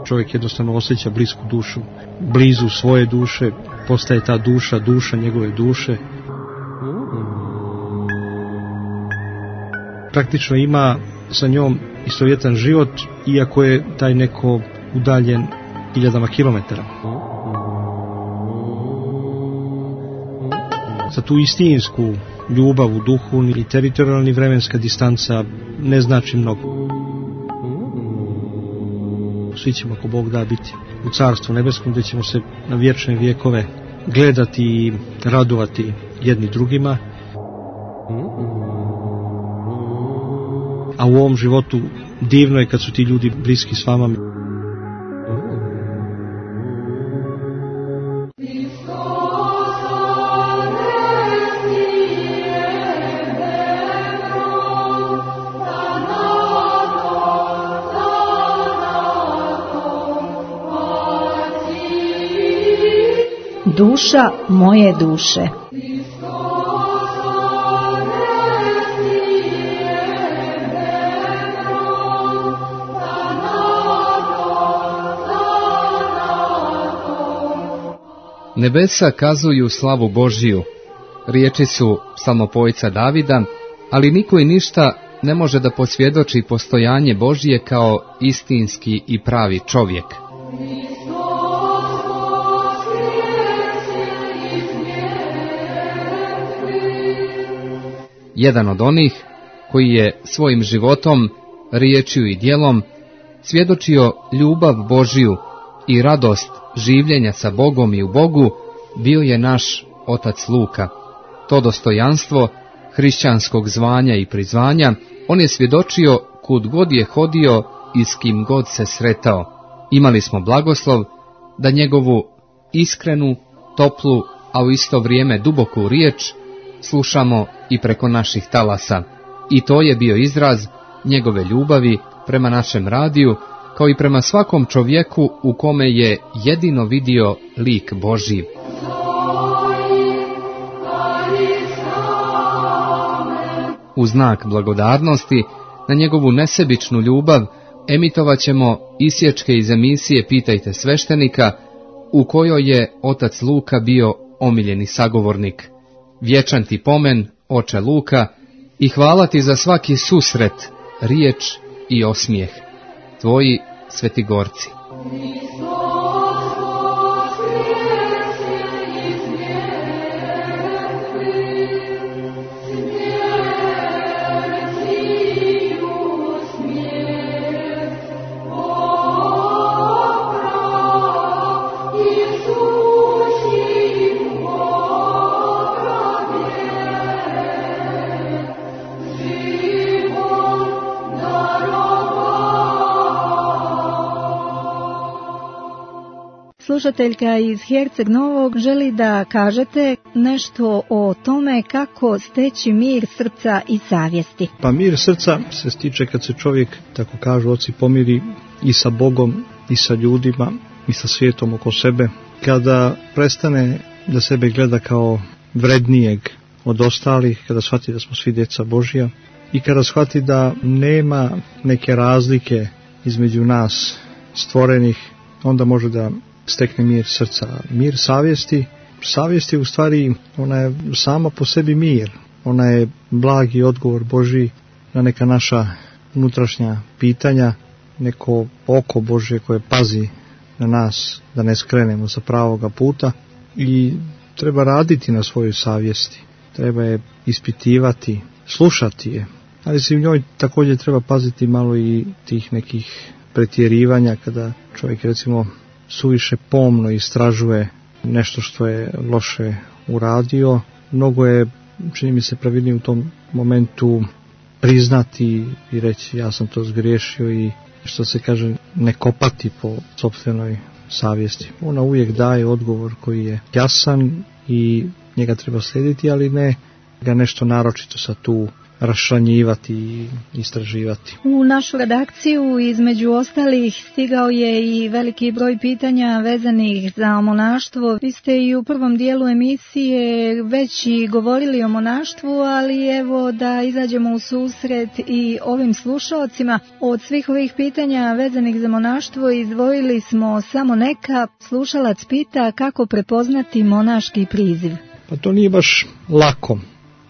čovjek jednostavno osjeća blisku dušu, blizu svoje duše, postaje ta duša njegove duše. Praktično ima sa njom istovjetan život, iako je taj neko udaljen hiljadama kilometara. Za tu istinsku ljubav u duhu i teritorijalni vremenska distanca ne znači mnogo. Svi ćemo, ako Bog da, biti u Carstvu nebeskom, gdje ćemo se na vječne vjekove gledati i radovati jedni drugima. A u ovom životu divno je kad su ti ljudi bliski s vama. Duša moje duše. Nebesa kazuju slavu Božiju, riječi su psalmopojca Davida, ali niko i ništa ne može da posvjedoči postojanje Božije kao istinski i pravi čovjek. Jedan od onih koji je svojim životom, riječju i djelom svjedočio ljubav Božiju i radost življenja sa Bogom i u Bogu, bio je naš otac Luka. To dostojanstvo hrišćanskog zvanja i prizvanja on je svjedočio kud god je hodio i s kim god se sretao. Imali smo blagoslov da njegovu iskrenu, toplu, a u isto vrijeme duboku riječ slušamo i preko naših talasa. I to je bio izraz njegove ljubavi prema našem radiju, kao i prema svakom čovjeku u kome je jedino vidio lik Božji. U znak blagodarnosti na njegovu nesebičnu ljubav emitovat ćemo isječke iz emisije Pitajte sveštenika, u kojoj je otac Luka bio omiljeni sagovornik. Vječan ti pomen, oče Luka, i hvala ti za svaki susret, riječ i osmijeh. Tvoji Svetigorci. Slušateljka iz Herceg Novog želi da kažete nešto o tome kako steći mir srca i savjesti. Pa mir srca se stiče kad se čovjek, tako kažu oci, pomiri i sa Bogom, i sa ljudima, i sa svijetom oko sebe. Kada prestane da sebe gleda kao vrednijeg od ostalih, kada shvati da smo svi djeca Božja i kada shvati da nema neke razlike između nas stvorenih, onda može da stekne mir srca. Mir savjesti. Savjest je u stvari, ona je sama po sebi mir. Ona je blagi odgovor Božji na neka naša unutrašnja pitanja, neko oko Božje koje pazi na nas da ne skrenemo sa pravoga puta i treba raditi na svojoj savjesti. Treba je ispitivati, slušati je, ali se u njoj također treba paziti malo i tih nekih pretjerivanja kada čovjek recimo suviše pomno istražuje nešto što je loše uradio. Mnogo je, čini mi se, pravilnije u tom momentu priznati i reći ja sam to zgriješio i, što se kaže, ne kopati po sopstvenoj savjesti. Ona uvijek daje odgovor koji je jasan i njega treba slijediti, ali ne ga nešto naročito sad tu raščlanjivati i istraživati. U našu redakciju između ostalih stigao je i veliki broj pitanja vezanih za monaštvo. Vi ste i u prvom dijelu emisije već i govorili o monaštvu, ali evo da izađemo u susret i ovim slušalcima. Od svih ovih pitanja vezanih za monaštvo izdvojili smo samo neka. Slušalac pita kako prepoznati monaški priziv. Pa to nije baš lako.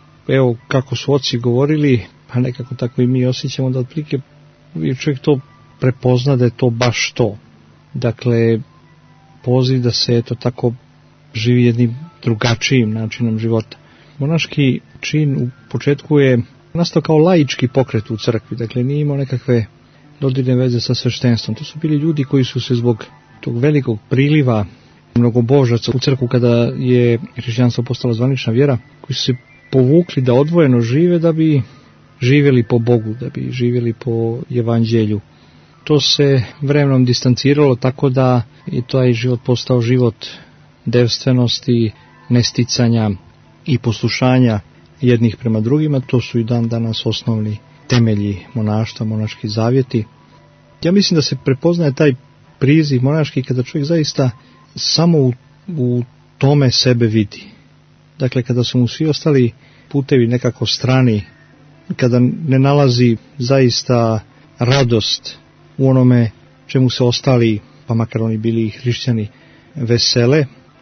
Evo kako su oci govorili, pa nekako tako i mi osjećamo da otprilike čovjek to prepozna da je to baš to. Dakle, poziv da se eto tako živi jednim drugačijim načinom života. Monaški čin u početku je nastao kao laički pokret u crkvi, dakle nije imao nekakve dodirne veze sa sveštenstvom. To su bili ljudi koji su se zbog tog velikog priliva mnogobožaca u crkvu kada je hrišćanstvo postala zvanična vjera, koji su se povukli da odvojeno žive da bi živjeli po Bogu, da bi živjeli po evanđelju. To se vremenom distanciralo tako da je taj život postao život devstvenosti, nesticanja i poslušanja jednih prema drugima. To su i dan danas osnovni temelji monaštva, monaški zavjeti. Ja mislim da se prepoznaje taj priziv monaški kada čovjek zaista samo u tome sebe vidi. Dakle, kada su mu svi ostali putevi nekako strani, kada ne nalazi zaista radost u onome čemu se ostali, pa makar oni bili i hrišćani, vesele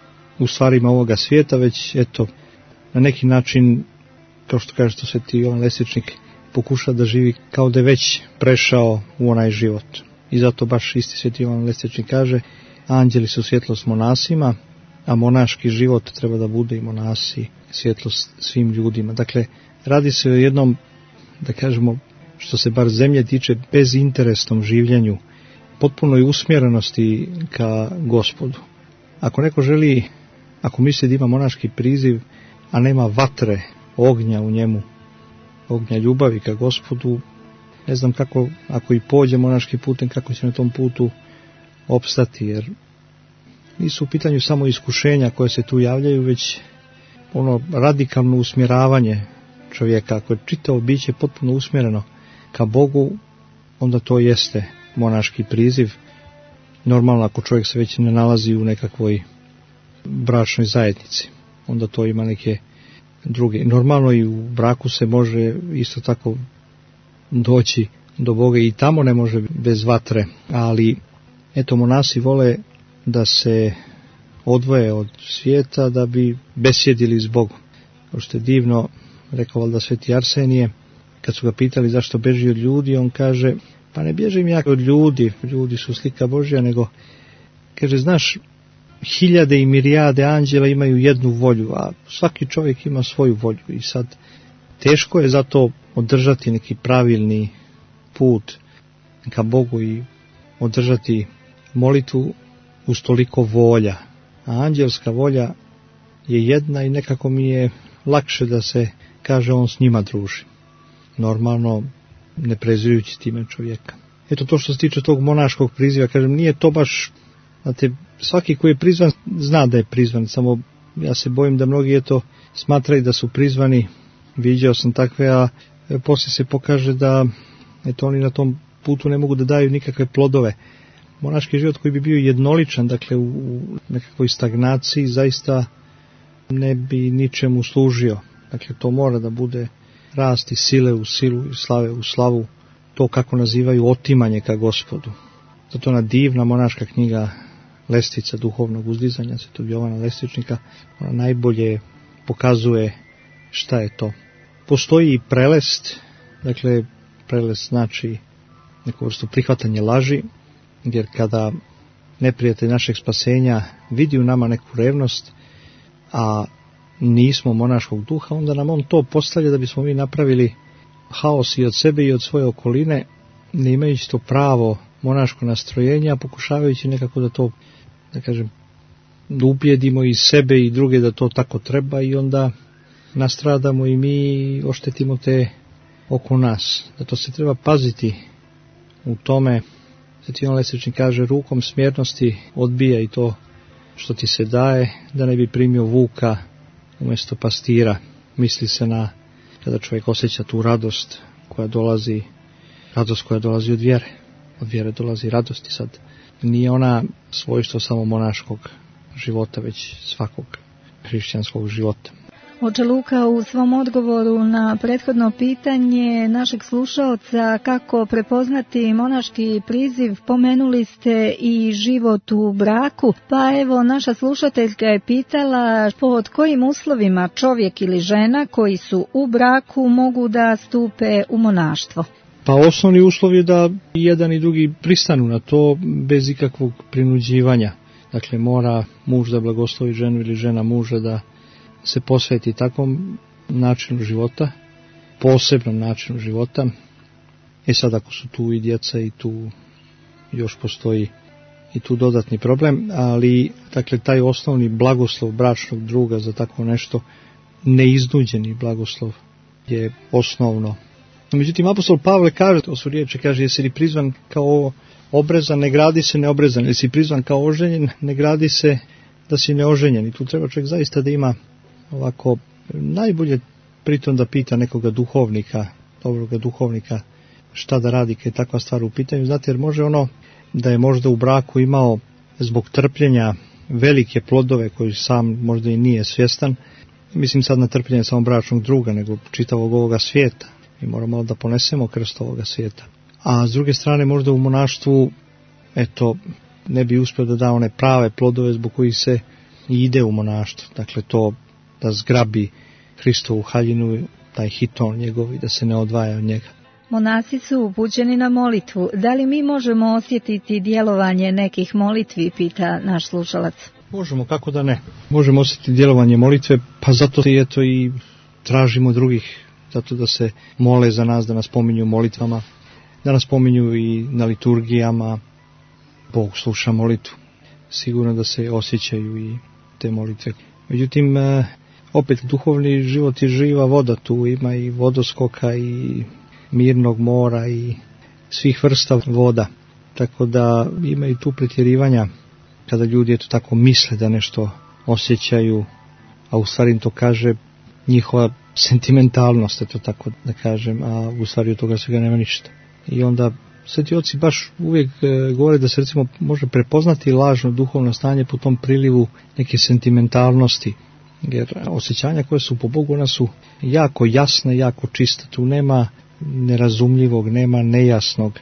u stvarima ovoga svijeta, već eto, na neki način, kao što kaže to Sveti Jovan Lesečnik, pokuša da živi kao da je već prešao u onaj život. I zato baš isti Sveti Jovan Lesečnik kaže, anđeli su svjetlost monasima, a monaški život treba da bude i monasi svjetlost svim ljudima. Dakle, radi se o jednom, da kažemo, što se bar zemlje tiče, bezinteresnom življenju, potpunoj usmjerenosti ka Gospodu. Ako neko želi, ako misli da ima monaški priziv, a nema vatre, ognja u njemu, ognja ljubavi ka Gospodu, ne znam kako, ako i pođe monaški putem, kako će na tom putu opstati, jer nisu u pitanju samo iskušenja koje se tu javljaju, već ono radikalno usmjeravanje čovjeka. Ako je čitavo biće potpuno usmjereno ka Bogu, onda to jeste monaški priziv. Normalno, ako čovjek se već ne nalazi u nekakvoj bračnoj zajednici, onda to ima neke druge. Normalno i u braku se može isto tako doći do Boga i tamo ne može bez vatre, ali eto, monasi vole da se odvoje od svijeta da bi besjedili s Bogom. Kao što je divno rekao valjda Sveti Arsenije, kad su ga pitali zašto beži od ljudi, on kaže, pa ne bježim ja od ljudi, ljudi su slika Božja, nego, kaže, znaš, hiljade i mirijade anđela imaju jednu volju, a svaki čovjek ima svoju volju i sad teško je zato održati neki pravilni put ka Bogu i održati molitvu uz toliko volja. A anđelska volja je jedna i nekako mi je lakše da se kaže on s njima druži. Normalno ne prezirujući time čovjeka. Eto to što se tiče tog monaškog priziva, kažem, nije to baš, znate, svaki koji je prizvan zna da je prizvan, samo ja se bojim da mnogi eto smatraju da su prizvani, viđao sam takve, a poslije se pokaže da eto oni na tom putu ne mogu da daju nikakve plodove. Monaški život koji bi bio jednoličan, dakle u nekakvoj stagnaciji, zaista ne bi ničemu služio. Dakle, to mora da bude rast i sile u silu i slave u slavu, to kako nazivaju otimanje ka Gospodu. Zato ona divna monaška knjiga Lestvica duhovnog uzdizanja Svetog Jovana Lestičnika, ona najbolje pokazuje šta je to. Postoji i prelest, dakle prelest znači neku vrstu prihvatanje laži, jer kada neprijatelj našeg spasenja vidi u nama neku revnost, a nismo monaškog duha, onda nam on to postavlja da bismo mi napravili haos i od sebe i od svoje okoline, ne imajući to pravo monaško nastrojenje, a pokušavajući nekako da to, da kažem, da ubijedimo i sebe i druge da to tako treba i onda nastradamo i mi oštetimo te oko nas. Zato se treba paziti u tome. Sveti Jovan Lesečnik kaže, rukom smjernosti odbija i to što ti se daje, da ne bi primio vuka umjesto pastira. misli se na kada čovjek osjeća tu radost koja dolazi od vjere. Od vjere dolazi radost i sad nije ona svojstvo samo monaškog života, već svakog hrišćanskog života. Oče Luka, u svom odgovoru na prethodno pitanje našeg slušaoca kako prepoznati monaški priziv, pomenuli ste i život u braku, pa evo naša slušateljka je pitala pod kojim uslovima čovjek ili žena koji su u braku mogu da stupe u monaštvo. Pa osnovni uslov je da jedan i drugi pristanu na to bez ikakvog prinuđivanja. Dakle, mora muž da blagoslovi ženu ili žena muža da se posveti takvom načinu života, posebnom načinu života. Sad ako su tu i djeca i tu još postoji i tu dodatni problem, ali dakle taj osnovni blagoslov bračnog druga za tako nešto, neiznuđeni blagoslov je osnovno. Međutim, apostol Pavle kaže, to su riječi, kaže, jesi li prizvan kao obrezan, ne gradi se neobrezan, jesi prizvan kao oženjen, ne gradi se da si neoženjen. I tu treba čovjek zaista da ima ovako najbolje pritom da pita nekoga duhovnika, dobroga duhovnika, šta da radi kad je takva stvar u pitanju. Znate, jer može ono da je možda u braku imao zbog trpljenja velike plodove koji sam možda i nije svjestan. Mislim sad na trpljenje samo bračnog druga, nego čitavog ovoga svijeta. Mi moramo da ponesemo krst ovoga svijeta. A s druge strane možda u monaštvu ne bi uspio da da one prave plodove zbog kojih se ide u monaštvo. Dakle, to da zgrabi Hristovu haljinu, taj hiton njegov i da se ne odvaja od njega. Monasi su upućeni na molitvu. Da li mi možemo osjetiti djelovanje nekih molitvi, pita naš slušalac? Možemo, kako da ne. Možemo osjetiti djelovanje molitve, pa zato i tražimo drugih, zato da se mole za nas, da nas pominju molitvama, da nas pominju i na liturgijama. Bog sluša molitvu. Sigurno da se osjećaju i te molitve. Međutim, opet duhovni život je živa voda, tu ima i vodoskoka i mirnog mora i svih vrsta voda. Tako da ima i tu pretjerivanja kada ljudi tako misle da nešto osjećaju, a u stvari im to kaže njihova sentimentalnost, tako da kažem, a u stvari od toga svega nema ništa. I onda sveti oci baš uvijek govore da se recimo može prepoznati lažno duhovno stanje po tom prilivu neke sentimentalnosti, jer osjećanja koje su po Bogu, ona su jako jasna, jako čista, tu nema nerazumljivog, nema nejasnog.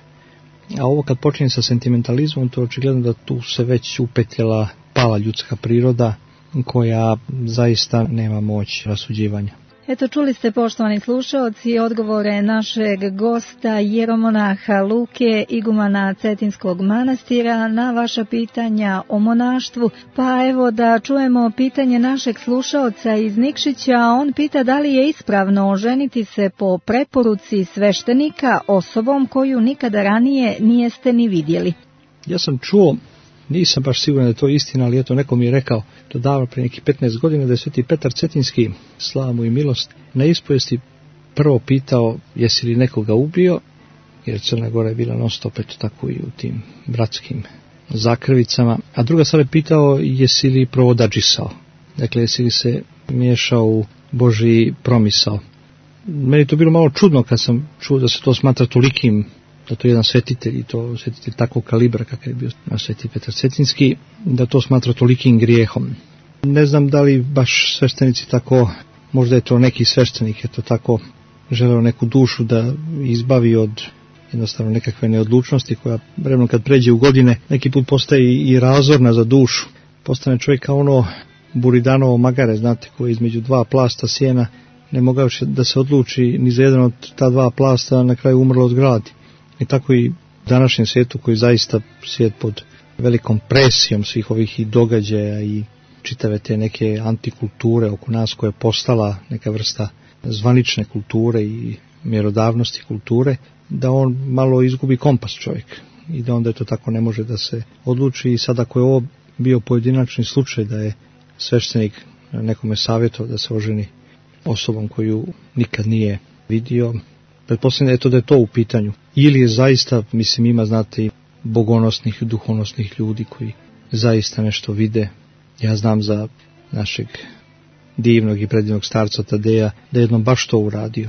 A ovo kad počinje sa sentimentalizmom, to je očigledno da tu se već upetljala pala ljudska priroda koja zaista nema moć rasuđivanja. Eto, čuli ste, poštovani slušaoci, odgovore našeg gosta jeromonaha Luke, igumana Cetinskog manastira, na vaša pitanja o monaštvu. Pa evo da čujemo pitanje našeg slušaoca iz Nikšića. On pita da li je ispravno oženiti se po preporuci sveštenika osobom koju nikada ranije nijeste ni vidjeli. Ja sam čuo, nisam baš siguran da je to istina, ali neko mi je rekao to davno prije nekih 15 godina da je sveti Petar Cetinski, slava mu i milost, na ispovesti prvo pitao jesi li nekoga ubio, jer Crna Gora je bila non stop tako i u tim bratskim zakrvicama, a druga stvar je pitao jesi li provodadžisao, dakle jesi li se miješao u Božji promisao. Meni to bilo malo čudno kad sam čuo da se to smatra tolikim, da to je jedan svetitelj i to svetitelj takvog kalibra kakav je bio sveti Petar Cetinski, da to smatra tolikim grijehom. Ne znam da li baš sveštenici tako, možda je to neki sveštenik, je to tako želeo neku dušu da izbavi od jednostavno nekakve neodlučnosti koja vremeno kad pređe u godine neki put postaje i razorna za dušu. Postane čovjek kao ono buridanovo magare, znate, koje između dva plasta sjena ne mogao da se odluči ni za jedan od ta dva plasta, na kraju umrlo od gladi. I tako i u današnjem svijetu koji zaista svijet pod velikom presijom svih ovih i događaja i čitave te neke antikulture oko nas koja je postala neka vrsta zvanične kulture i mjerodavnosti kulture, da on malo izgubi kompas čovjek i da onda to tako ne može da se odluči. I sad ako je ovo bio pojedinačni slučaj da je sveštenik nekome savjetovao da se oženi osobom koju nikad nije vidio, pretpostavljam da je to u pitanju. Ili je zaista, mislim, ima, znate, i bogonosnih, duhovnosnih ljudi koji zaista nešto vide. Ja znam za našeg divnog i predivnog starca Tadeja, da je jednom baš to uradio.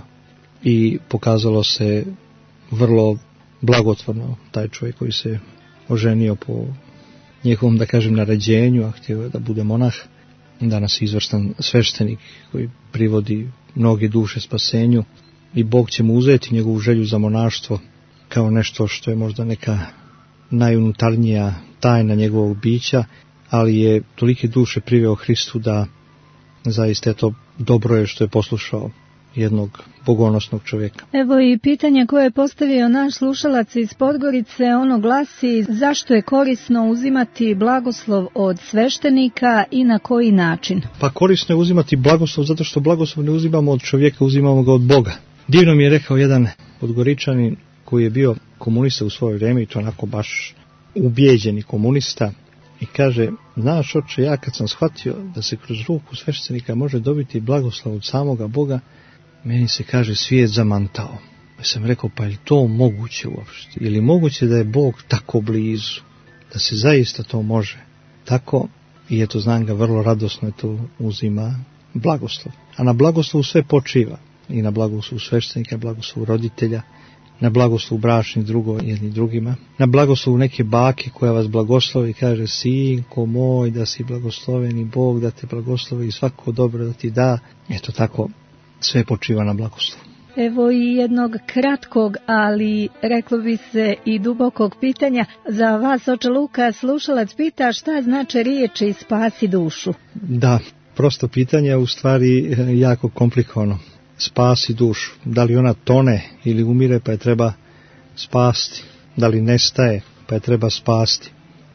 I pokazalo se vrlo blagotvorno, taj čovjek koji se oženio po njihovom, da kažem, naređenju, a htio je da bude monah, danas je izvrstan sveštenik koji privodi mnoge duše spasenju i Bog će mu uzeti njegovu želju za monaštvo kao nešto što je možda neka najunutarnija tajna njegovog bića, ali je tolike duše priveo Hristu da zaista je to dobro je što je poslušao jednog bogonosnog čovjeka. Evo i pitanje koje je postavio naš slušalac iz Podgorice, ono glasi: zašto je korisno uzimati blagoslov od sveštenika i na koji način? Pa korisno je uzimati blagoslov zato što blagoslov ne uzimamo od čovjeka, uzimamo ga od Boga. Divno mi je rekao jedan Podgoričanin koji je bio komunista u svoje vrijeme i to onako baš ubijeđeni komunista i kaže: znaš oče, ja kad sam shvatio da se kroz ruku sveštenika može dobiti blagoslov od samoga Boga, meni se, kaže, svijet zamantao. Ja sam rekao, pa je to moguće uopšte? Ili moguće da je Bog tako blizu, da se zaista to može? Tako, i eto, znam ga, vrlo radosno je to uzima blagoslov. A na blagoslovu sve počiva. I na blagoslovu sveštenika, blagoslovu roditelja, na blagoslovu bračnih drugova jedni drugima, na blagoslovu neke bake koja vas blagoslovi i kaže: sinko moj, da si blagosloven i Bog da te blagoslovi i svako dobro da ti da. Eto tako, sve počiva na blagoslovu. Evo i jednog kratkog, ali reklo bi se i dubokog pitanja. Za vas, oče Luka, slušalac pita šta znače riječi spasi dušu. Da, prosto pitanje je u stvari jako komplikovano. Spasi dušu. Da li ona tone ili umire pa je treba spasti? Da li nestaje pa je treba spasti?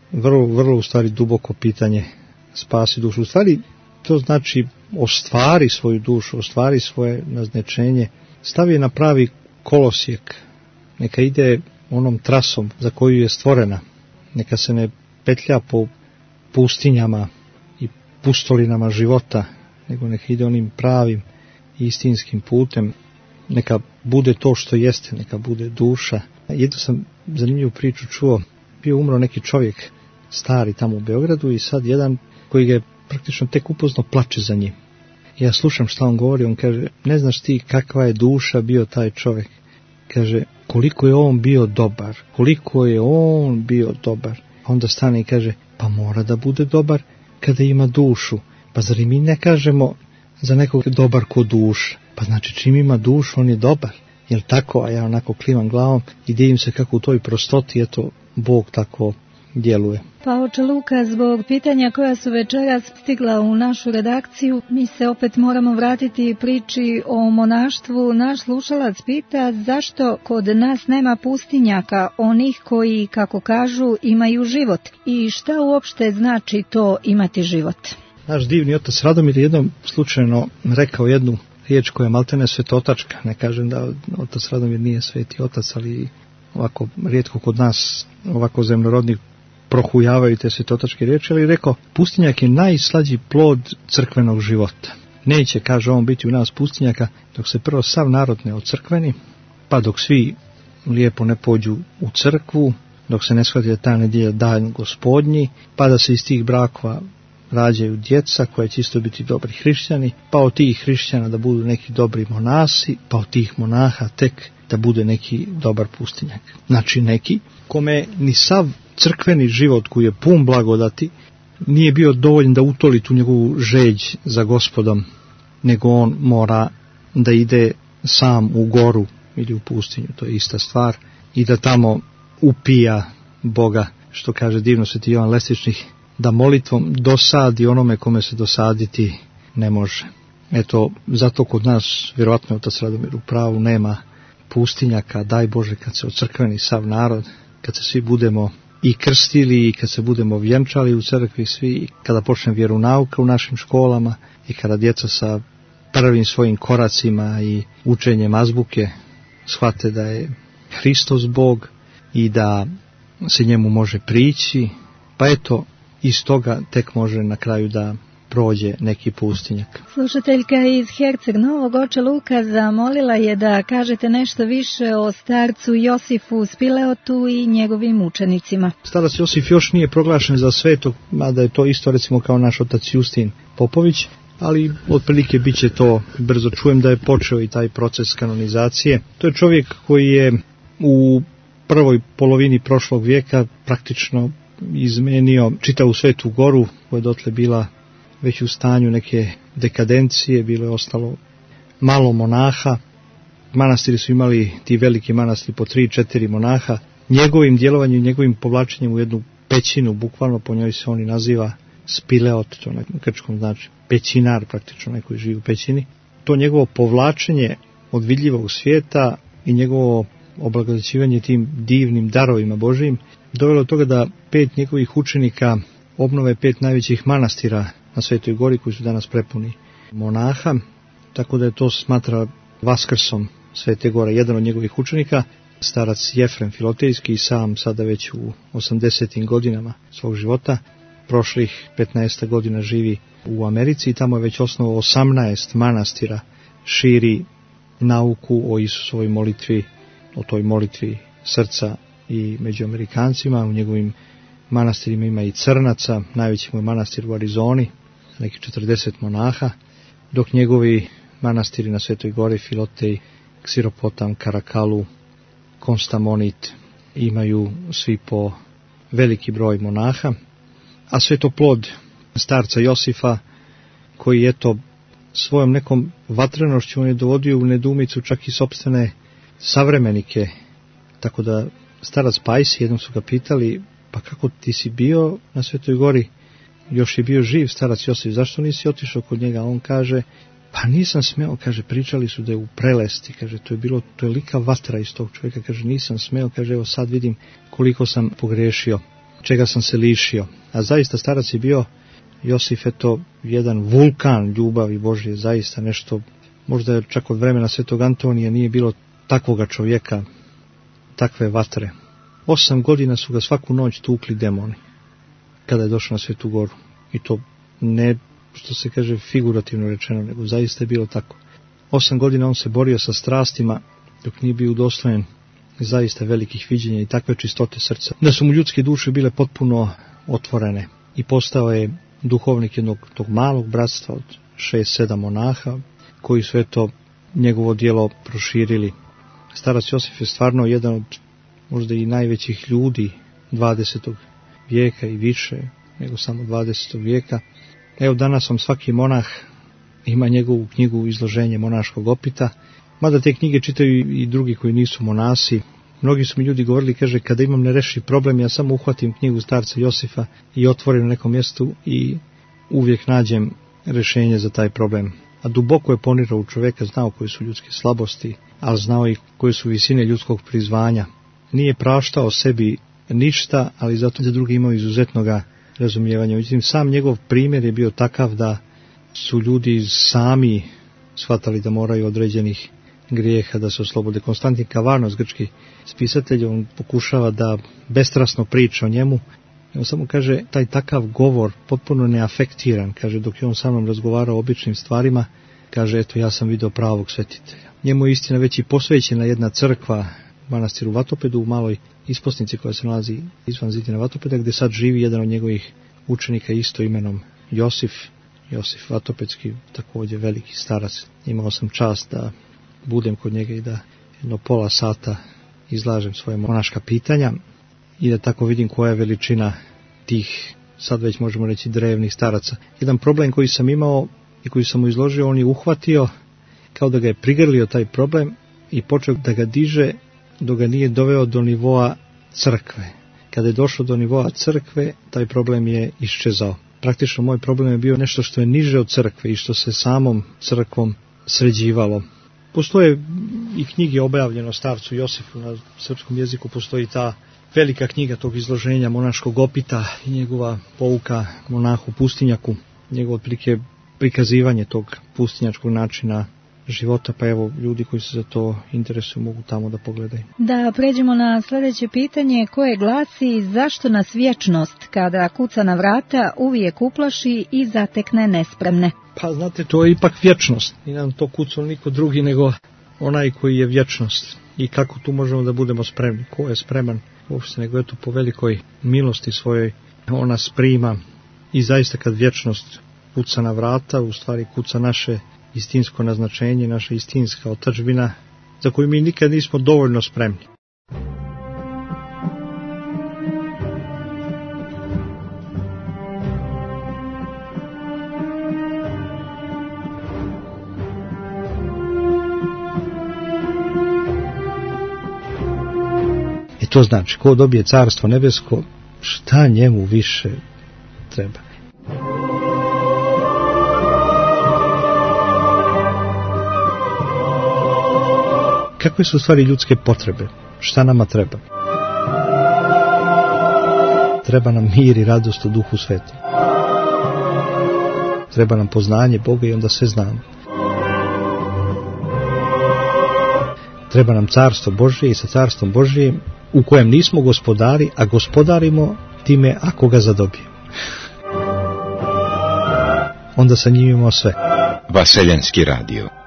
Vrlo u stvari duboko pitanje, spasi dušu. U stvari to znači ostvari svoju dušu, ostvari svoje naznačenje, stavi je na pravi kolosijek, neka ide onom trasom za koju je stvorena, neka se ne petlja po pustinjama i pustolinama života, nego neka ide onim pravim istinskim putem, neka bude to što jeste, neka bude duša. Jednu sam zanimljivu priču čuo, bio umro neki čovjek stari tamo u Beogradu i sad jedan koji ga je praktično tek upoznao plače za njim. Ja slušam šta on govori, on kaže: ne znaš ti kakva je duša bio taj čovjek. Kaže: koliko je on bio dobar, koliko je on bio dobar. A onda stane i kaže: pa mora da bude dobar kada ima dušu. Pa zar i mi ne kažemo za nekog dobar ko duša? Pa znači čim ima dušu on je dobar. Jel tako? A ja onako klimam glavom i divim se kako u toj prostoti eto Bog tako djeluje. Pa oče Luka, zbog pitanja koja su večeras stigla u našu redakciju, mi se opet moramo vratiti priči o monaštvu. Naš slušalac pita zašto kod nas nema pustinjaka, onih koji, kako kažu, imaju život, i šta uopšte znači to imati život. Naš divni otac Radomir je jednom slučajno rekao jednu riječ koja je maltene svetotačka. Ne kažem da otac Radomir nije sveti otac, ali ovako rijetko kod nas ovako zemljorodnih prohujavaju te svetotačke riječi, ali rekao: pustinjak je najslađi plod crkvenog života. Neće, kaže on, biti u nas pustinjaka dok se prvo sav narod ne ocrkveni, pa dok svi lijepo ne pođu u crkvu, dok se ne shvati da ta nedjelja dan Gospodnji, pa da se iz tih brakova rađaju djeca koja će isto biti dobri hrišćani, pa od tih hrišćana da budu neki dobri monasi, pa od tih monaha tek da bude neki dobar pustinjak. Znači neki kome ni sav crkveni život koji je pun blagodati nije bio dovoljan da utoli tu njegovu žeđ za Gospodom, nego on mora da ide sam u goru ili u pustinju, to je ista stvar, i da tamo upija Boga, što kaže divno sveti Jovan Lestičnik, da molitvom dosadi onome kome se dosaditi ne može. Eto, zato kod nas, vjerovatno otac Radomir u pravu, nema pustinjaka, daj Bože kad se ocrkveni sav narod, kad se svi budemo i krstili i kad se budemo vjenčali u crkvi svi, kada počne vjeronauka u našim školama i kada djeca sa prvim svojim koracima i učenjem azbuke shvate da je Hristos Bog i da se njemu može prići, pa eto, iz toga tek može na kraju da prođe neki pustinjak. Slušateljka iz Herceg Novog, oče Luka, zamolila je da kažete nešto više o starcu Josifu Spileotu i njegovim učenicima. Starac Josif još nije proglašen za svetog, mada je to isto recimo kao naš otac Justin Popović, ali otprilike bit će to brzo. Čujem da je počeo i taj proces kanonizacije. To je čovjek koji je u prvoj polovini prošlog vijeka praktično izmenio čitavu Svetu Goru, koja je dotle bila već u stanju neke dekadencije, bilo je ostalo malo monaha. Manastiri su imali, ti veliki manastiri, po 3-4 monaha. Njegovim djelovanjem, njegovim povlačenjem u jednu pećinu, bukvalno po njoj se on i naziva spileot, to na grčkom znači pećinar, praktično neko koji živi u pećini. To njegovo povlačenje od vidljivog svijeta i njegovo oblagodaćivanje tim divnim darovima Božijim dovelo do toga da 5 njegovih učenika obnove 5 najvećih manastira na Svetoj Gori, koji su danas prepuni monaha, tako da je to smatra Vaskrsom Svete Gore. Jedan od njegovih učenika, starac Jefrem Filotejski, sam sada već u 80. godinama svog života, prošlih 15 godina živi u Americi i tamo je već osnovao 18 manastira, širi nauku o Isusovoj molitvi, o toj molitvi srca i među Amerikancima. U njegovim manastirima ima i crnaca, najveći mu je manastir u Arizoni, neki 40 monaha, dok njegovi manastiri na Svetoj Gori, Filotej, Ksiropotam, Karakalu, Konstamonit, imaju svi po veliki broj monaha, a sve to plod starca Josifa, koji eto svojom nekom vatrenošću on je dovodio u nedoumicu čak i sopstvene savremenike, tako da starac Pajsi, jednom su ga pitali, pa kako ti si bio na Svetoj Gori, još je bio živ starac Josif, zašto nisi otišao kod njega? On kaže, pa nisam smeo, kaže, pričali su da je u prelesti, kaže, to je lika vatra iz tog čovjeka, kaže, nisam smeo, kaže, evo sad vidim koliko sam pogrešio, čega sam se lišio. A zaista starac je bio, Josif, eto, jedan vulkan ljubavi Božje, zaista nešto, možda čak od vremena Svetog Antonija nije bilo takvoga čovjeka, takve vatre. 8 godina su ga svaku noć tukli demoni, kada je došao na Svetu Goru. I to ne, što se kaže, figurativno rečeno, nego zaista je bilo tako. 8 godina on se borio sa strastima, dok nije bio udostojen zaista velikih viđenja i takve čistote srca, da su mu ljudske duše bile potpuno otvorene. I postao je duhovnik jednog tog malog bratstva od 6-7 monaha, koji su eto njegovo djelo proširili. Starac Josif je stvarno jedan od možda i najvećih ljudi 20. vijeka i više nego samo 20. vijeka. Evo danas vam svaki monah ima njegovu knjigu Izloženje monaškog opita, mada te knjige čitaju i drugi koji nisu monasi. Mnogi su mi ljudi govorili, kaže, kada imam nerešiv problem, ja samo uhvatim knjigu starca Josifa i otvorim na nekom mjestu i uvijek nađem rješenje za taj problem. A duboko je ponirao u čovjeka, znao koje su ljudske slabosti, ali znao i koje su visine ljudskog prizvanja. Nije praštao sebi ništa, ali zato za drugi imao izuzetnoga razumijevanja. Međutim, sam njegov primjer je bio takav da su ljudi sami shvatali da moraju određenih grijeha da se oslobode. Konstantin Kavarnos, grčki spisatelj, on pokušava da bestrasno priča o njemu. On samo kaže, taj takav govor potpuno neafektiran, kaže, dok je on sa mnom razgovarao o običnim stvarima, kaže, eto, ja sam vidio pravog svetitelja. Njemu je istina već i posvećena jedna crkva, manastiru Vatopedu, u maloj isposnici koja se nalazi izvan zidina Vatopeda, gdje sad živi jedan od njegovih učenika isto imenom Josif Vatopedski, također veliki starac. Imao sam čast da budem kod njega i da jedno pola sata izlažem svoje monaška pitanja i da tako vidim koja je veličina tih, sad već možemo reći, drevnih staraca. Jedan problem koji sam imao i koji sam mu izložio, on je uhvatio kao da ga je prigrlio taj problem i počeo da ga diže dok ga nije doveo do nivoa crkve. Kada je došao do nivoa crkve, taj problem je iščezao. Praktično moj problem je bio nešto što je niže od crkve i što se samom crkvom sređivalo. Postoje i knjige objavljene o starcu Josifu, na srpskom jeziku postoji ta velika knjiga tog izloženja monaškog opita i njegova pouka monahu pustinjaku, njegovo otprilike prikazivanje tog pustinjačkog načina života, pa evo, ljudi koji se za to interesuju mogu tamo da pogledaju. Da pređemo na sljedeće pitanje koje glasi: zašto nas vječnost kada kuca na vrata uvijek uplaši i zatekne nespremne? Pa znate, to je ipak vječnost. I nam to kucao niko drugi nego onaj koji je vječnost. I kako tu možemo da budemo spremni? Ko je spreman? Uopšte nego eto po velikoj milosti svojoj on nas prima. I zaista kad vječnost kuca na vrata, u stvari kuca naše istinsko naznačenje, naša istinska otadžbina, za koju mi nikad nismo dovoljno spremni. I to znači, ko dobije carstvo nebesko, šta njemu više treba? Kakve su stvari ljudske potrebe? Šta nama treba? Treba nam mir i radost u Duhu Svetom. Treba nam poznanje Boga i onda sve znamo. Treba nam carstvo Božje i sa carstvom Božjim u kojem nismo gospodari, a gospodarimo time ako ga zadobijemo. Onda sa njim imamo sve. Vaseljenski radio.